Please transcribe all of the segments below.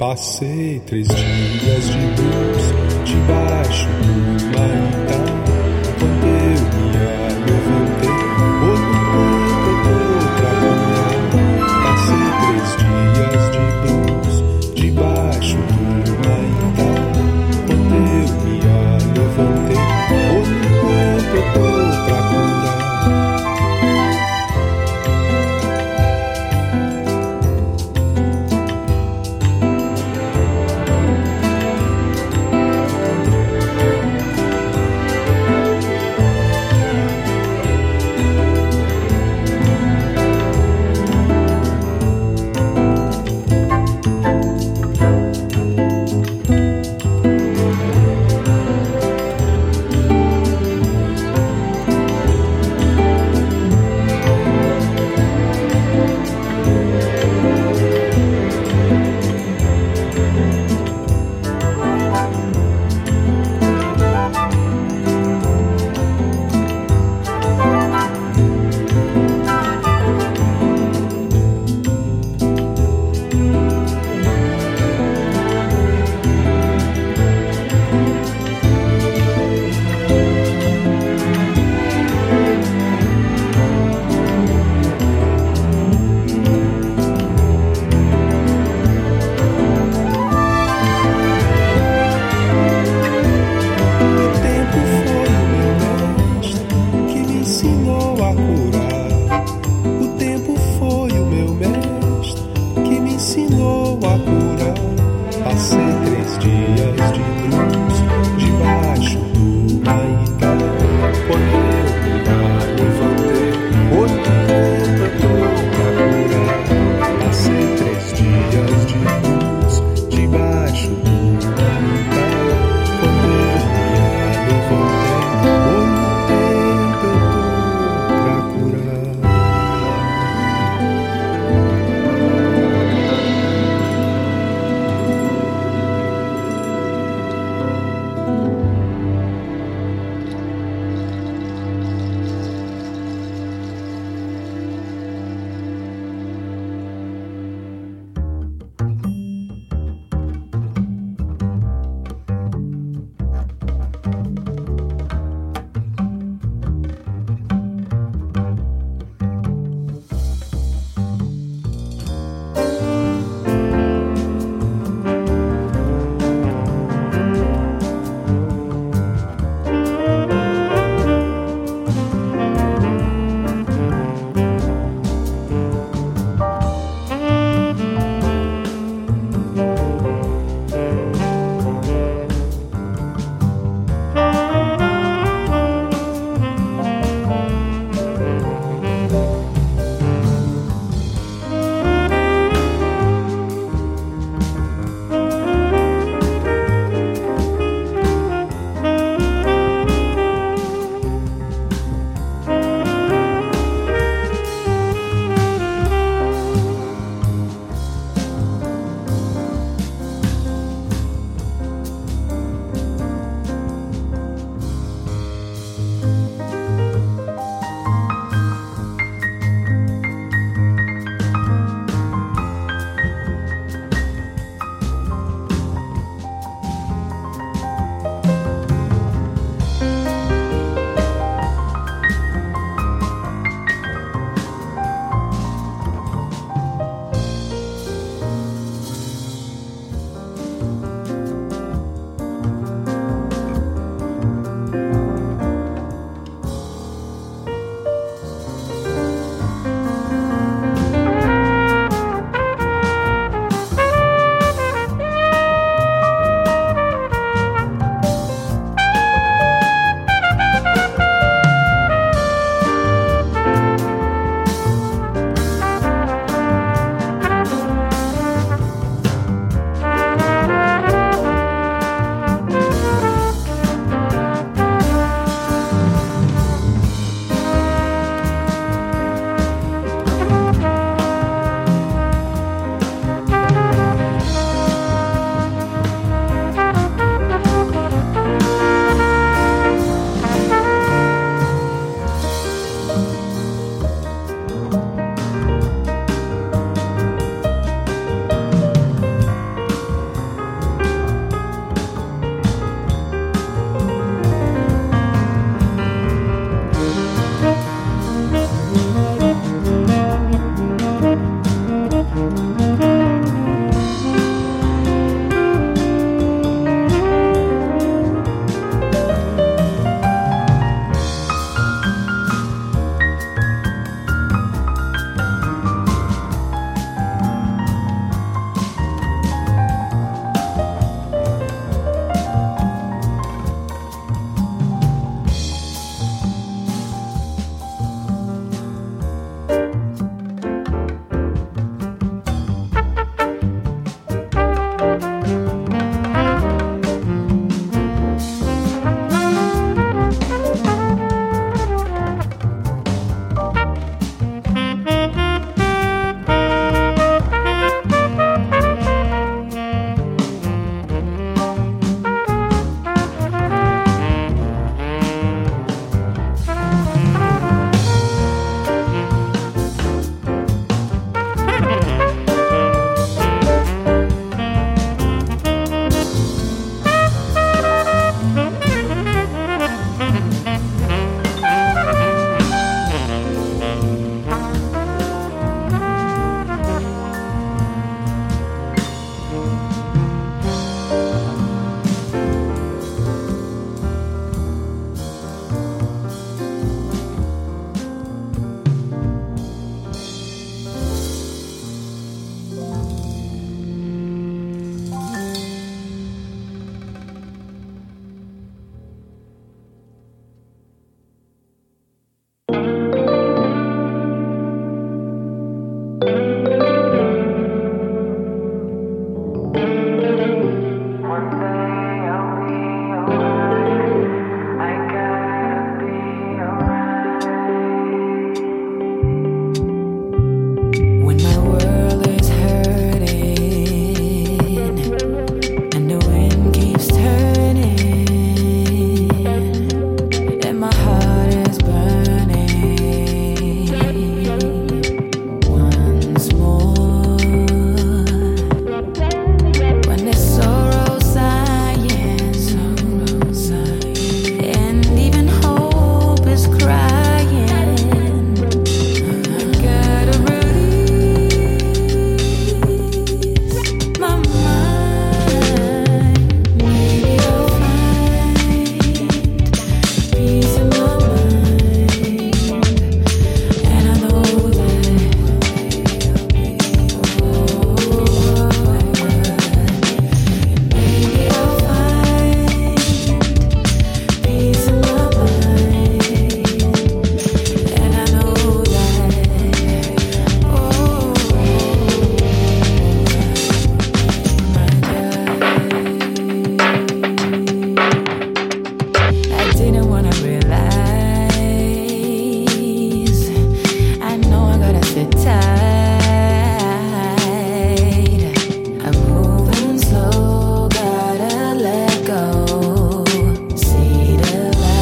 Passei 3 dias de blues debaixo do maitá. Quando eu me levantei, outro tempo eu tô pra curar. Passei 3 dias de blues debaixo do maitá. Quando eu me levantei, outro tempo eu tô pra curar. didn't wanna realize. I know I gotta sit tight. I'm moving slow, gotta let go. See the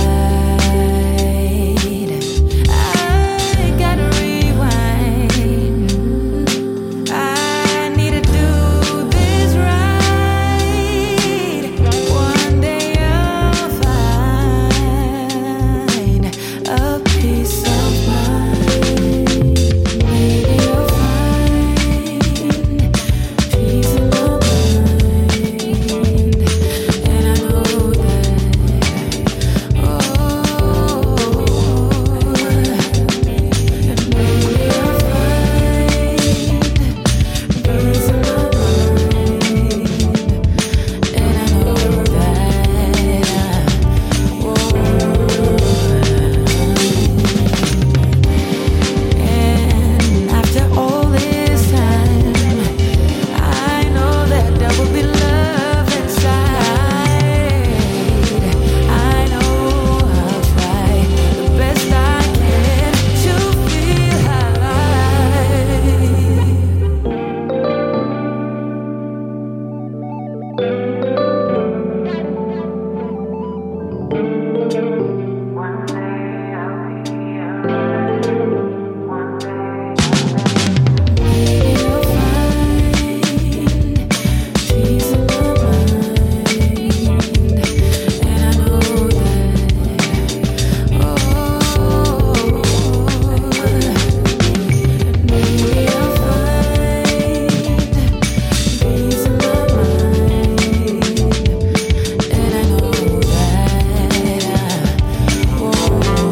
light. I gotta rewind. I need to do this right. One day I'll find a peace of mind. Maybe I'll find peace in my mind. And I know that, oh, and maybe I'll find peace in my mind. And I know that, whoa. And after all this time, I know that there will be love inside. I know I'll try the best I can to feel alive. One day I'll be alright. One day maybe I'll find peace in my mind. And I know that, oh, maybe I'll find peace in my mind. And I know that, whoa.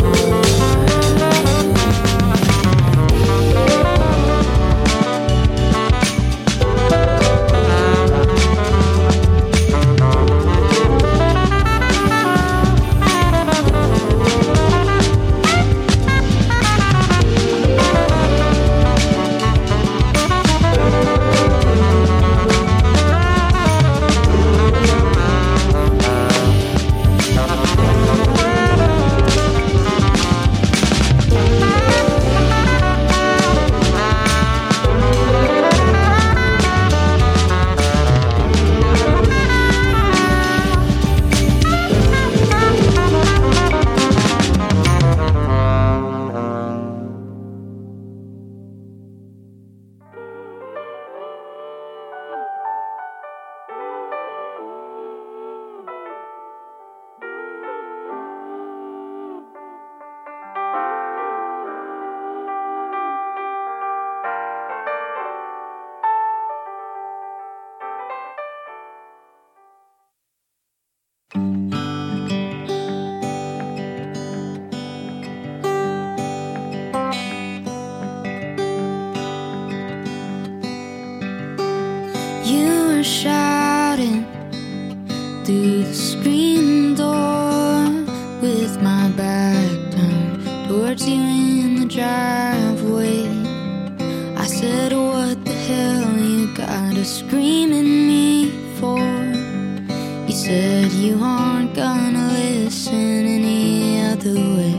You were shouting through the screen door with my back turned towards you in the driveway. I said, what the hell you gotta scream at me for? You said you aren't gonna listen any other way.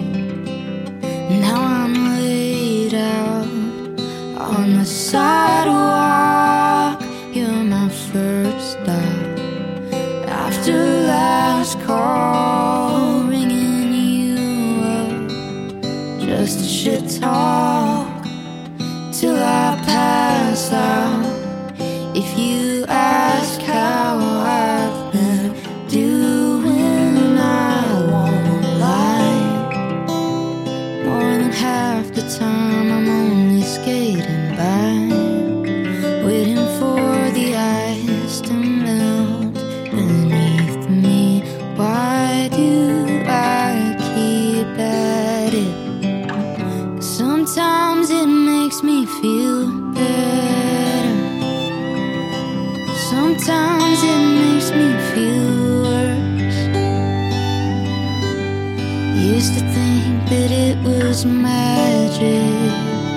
Now I'm laid out on the sidewalk. You're my first stop after last call, ringing you up just to shit talk till I pass out. If you ask how I've been doing, I won't lie. More than half the time I'm only skating by, waiting for the ice to melt beneath me. Why do I keep at it? Sometimes it makes me feel better. Sometimes it makes me feel worse. Used to think that it was magic.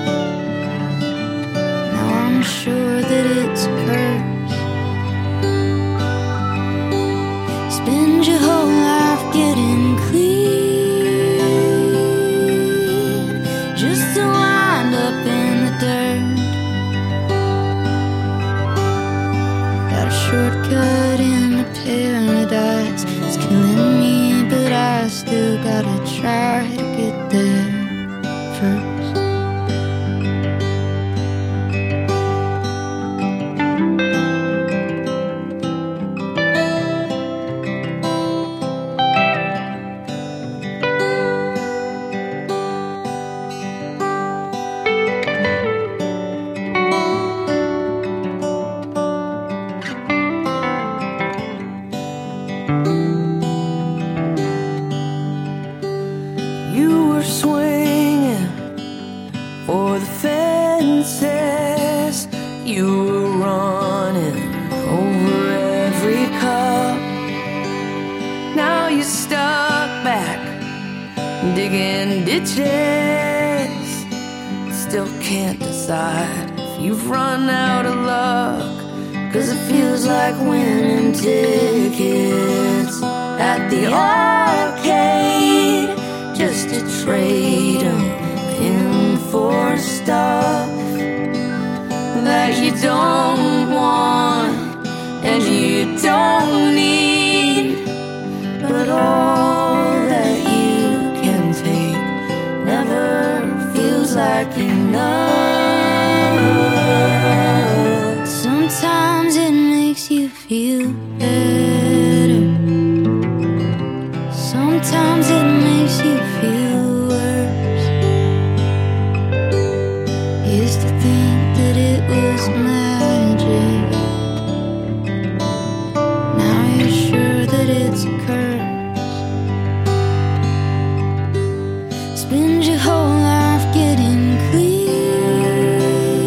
Now I'm sure that it's a curse. Spend your whole life getting clean. you were running over every cup. Now you're stuck back digging ditches. Still can't decide if you've run out of luck, 'cause it feels like winning tickets at the arcade, just to trade 'em in for stuff that you don't want and you don't need. But all that you can take never feels like enough. Sometimes it makes you feel better. Sometimes it makes you feel worse. Used to think that it was magic. Now you're sure that it's a curse. Spend your whole life getting clear,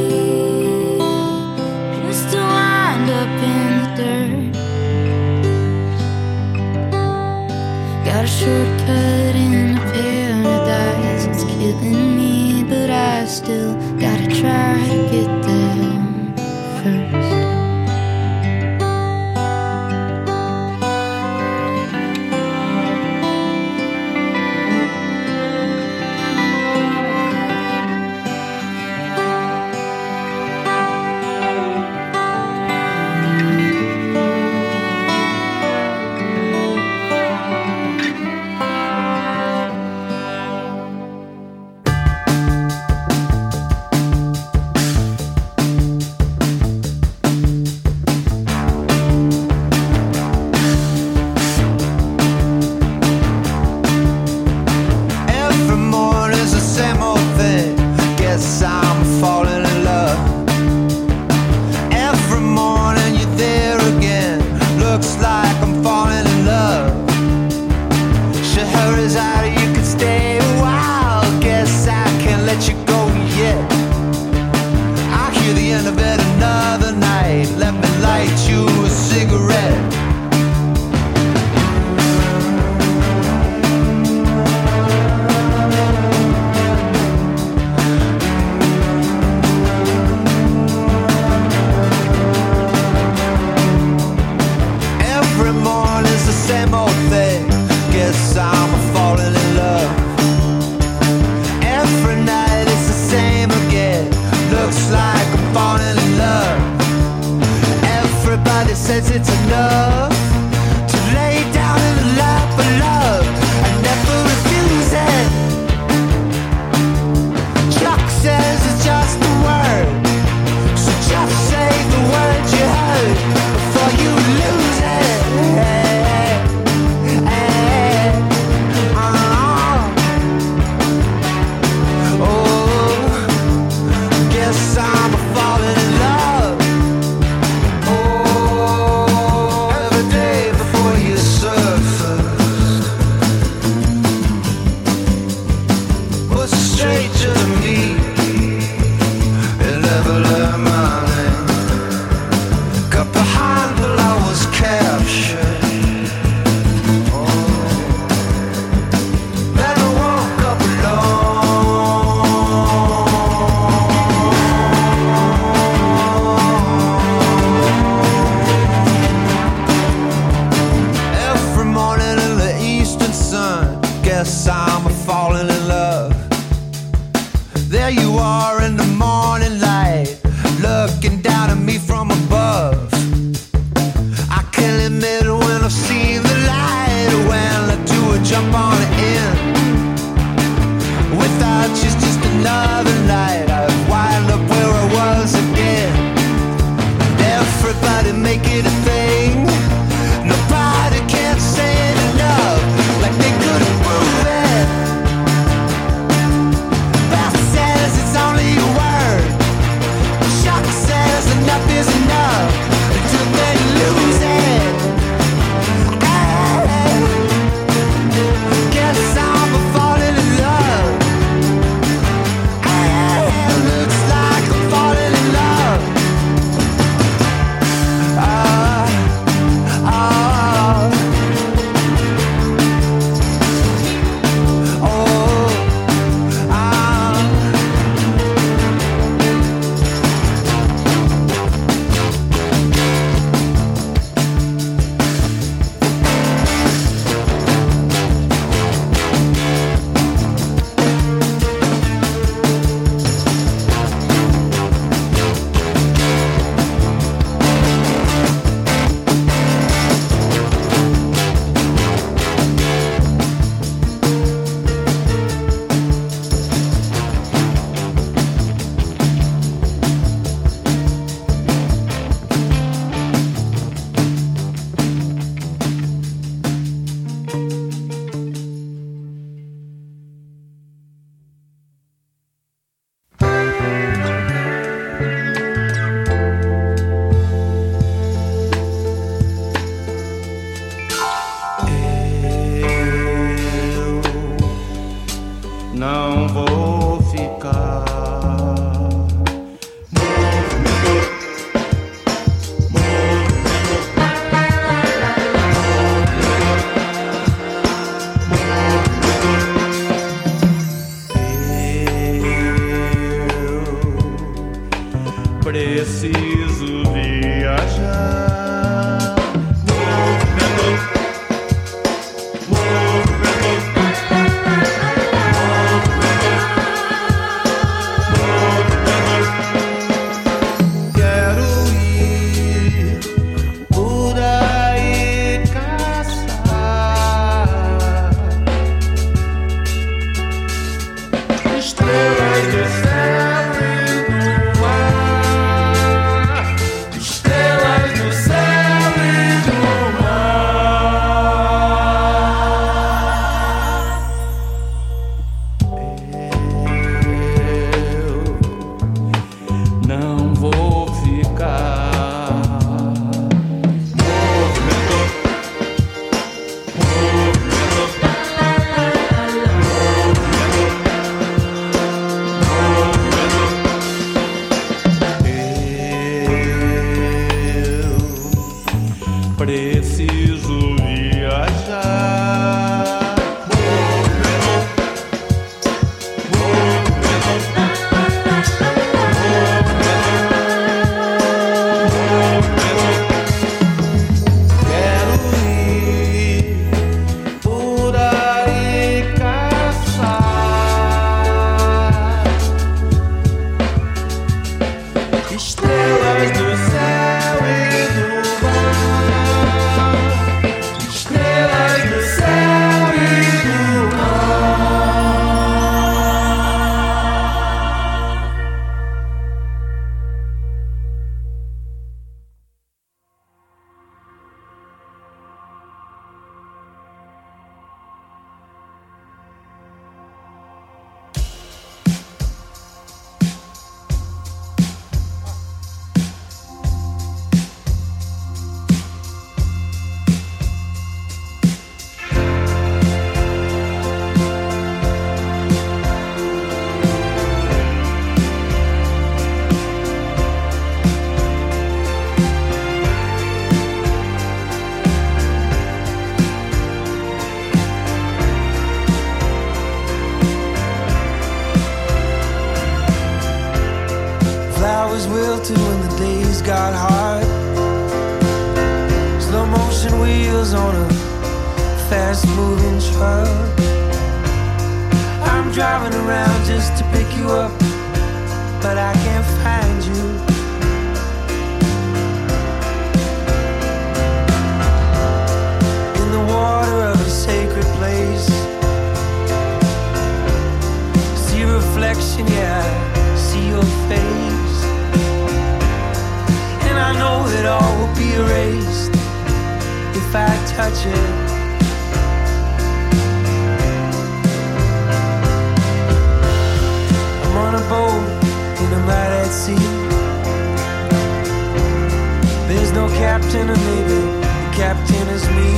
just to wind up in the dirt. Got a shortcut into paradise. It's killing me, but I still gotta try to get there first. não vou ficar. Preciso viajar. Preciso viajar. Quero ir por aí caçar estrelas do céu e do mar. Estrelas do céu e do flowers wilted when the days got hard. Slow motion wheels on a fast moving truck. I'm driving around just to pick you up, but I can't find you. In the water of a sacred place, see reflection, yeah, see your face. I know that all will be erased if I touch it. I'm on a boat and I'm out at sea. There's no captain, or maybe the captain is me.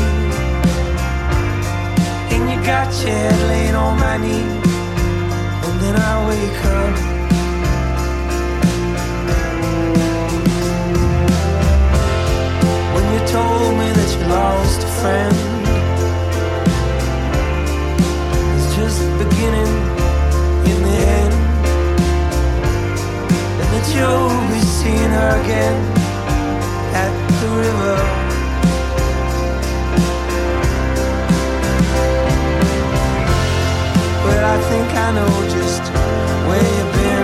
And you got your head laying on my knee, and then I wake up. You told me that you lost a friend. It's just beginning in the end, and that you'll be seeing her again at the river. Well, I think I know just where you've been.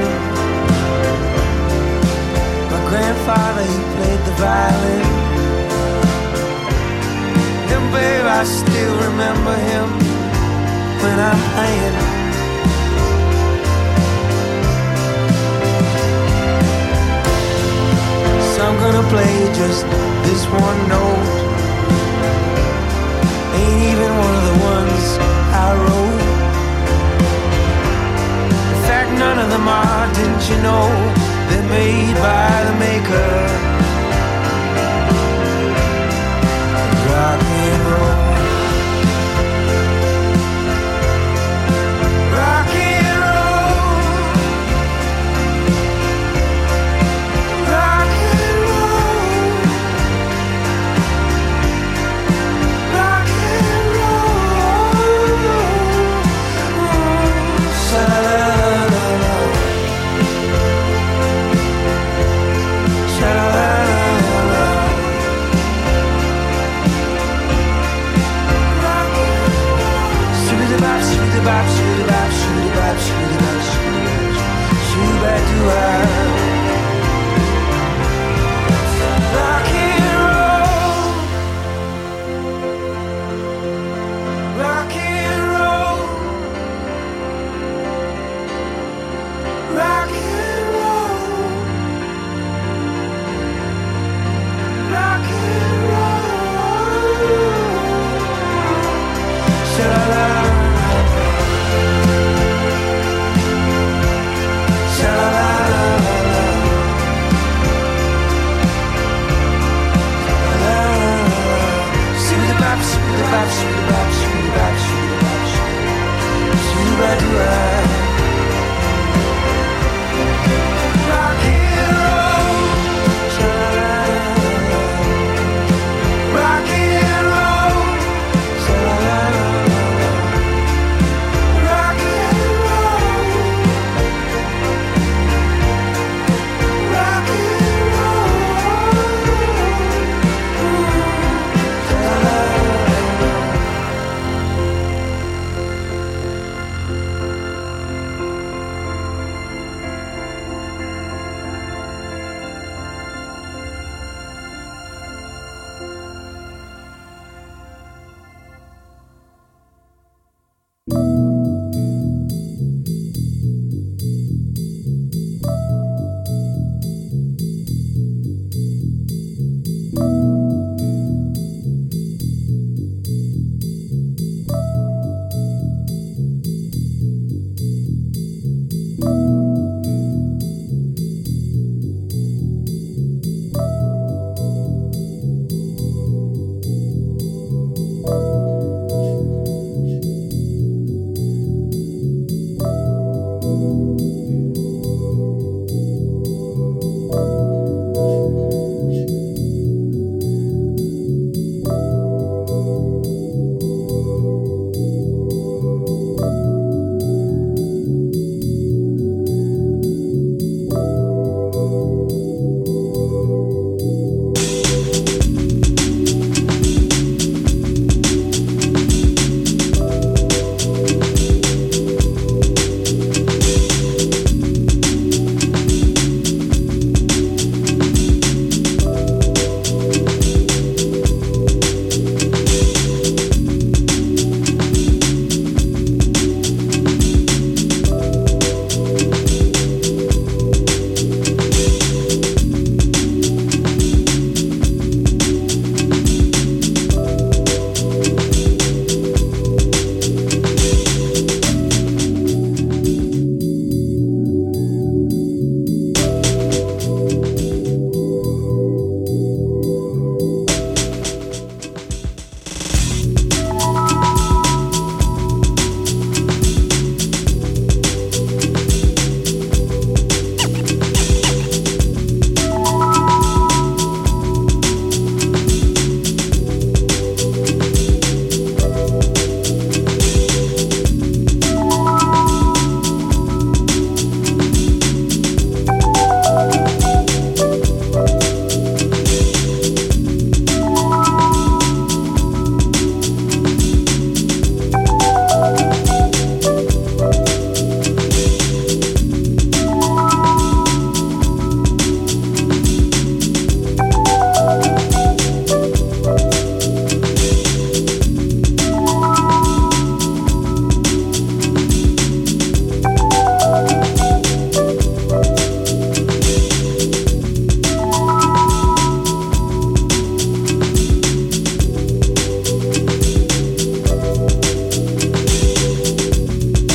My grandfather, he played the violin. And babe, I still remember him when I'm playing. So I'm gonna play just this one note. Ain't even one of the ones I wrote. In fact, none of them are, didn't you know? They're made by the maker. Rock and roll, rock and bop, shoo bop, shoo bop, shoo bop, shoo bop, shoo bop,